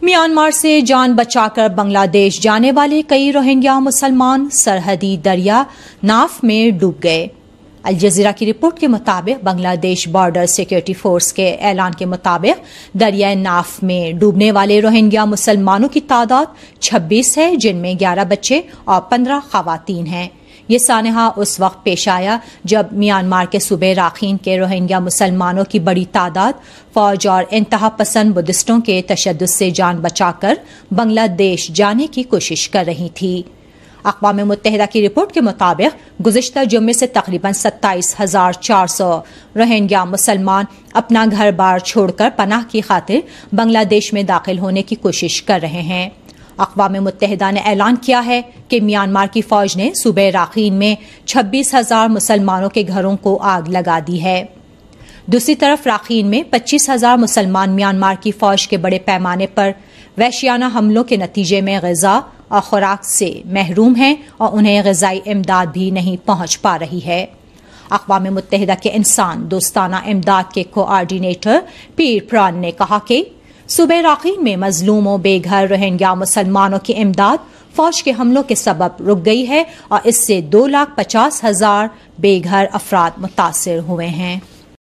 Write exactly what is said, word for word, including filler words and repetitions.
Myanmar से जान बचाकर बांग्लादेश जाने वाले कई रोहिंग्या मुसलमान सरहदी दरिया नाफ में डूब गए। अल जजीरा की रिपोर्ट के मुताबिक बांग्लादेश बॉर्डर सिक्योरिटी फोर्स के ऐलान के मुताबिक दरियाए नाफ में डूबने वाले रोहिंग्या मुसलमानों की तादाद छब्बीस है, जिनमें ग्यारह बच्चे और पंद्रह खवातीन हैं। ये सानहा उस वक्त पेश आया जब म्यांमार के सूबे राखीन के रोहिंग्या मुसलमानों की बड़ी तादाद फौज और इंतहा पसंद बुद्धिस्टों के तशद्दुद से जान बचाकर बांग्लादेश जाने की कोशिश कर रही थी। अक़वाम मुत्तहिदा की रिपोर्ट के मुताबिक गुज़िश्ता जुम्मे से तकरीबन सत्ताईस हजार चार सौ रोहिंग्या मुसलमान अपना घर बार छोड़कर पनाह की खातिर बांग्लादेश में दाखिल होने की कोशिश कर रहे हैं। अक़वाम मुत्तहिदा ने ऐलान किया है कि म्यांमार की फौज ने सूबे राखीन में छब्बीस हजार मुसलमानों के घरों को आग लगा दी है। दूसरी तरफ राखीन में पच्चीस हजार मुसलमान म्यांमार की फौज के बड़े पैमाने पर वहशियाना हमलों के नतीजे में ग़िज़ा और खुराक से महरूम हैं और उन्हें ग़िज़ाई इमदाद भी नहीं पहुंच पा रही है। अक़वाम मुत्तहिदा के इंसान दोस्ताना इमदाद के कोऑर्डिनेटर पीर प्रान ने कहा कि सूबे राखीन में मजलूमों बेघर रोहिंग्या मुसलमानों की इमदाद फौज के हमलों के सबब रुक गई है और इससे दो लाख पचास हजार बेघर अफराद मुतासिर हुए हैं।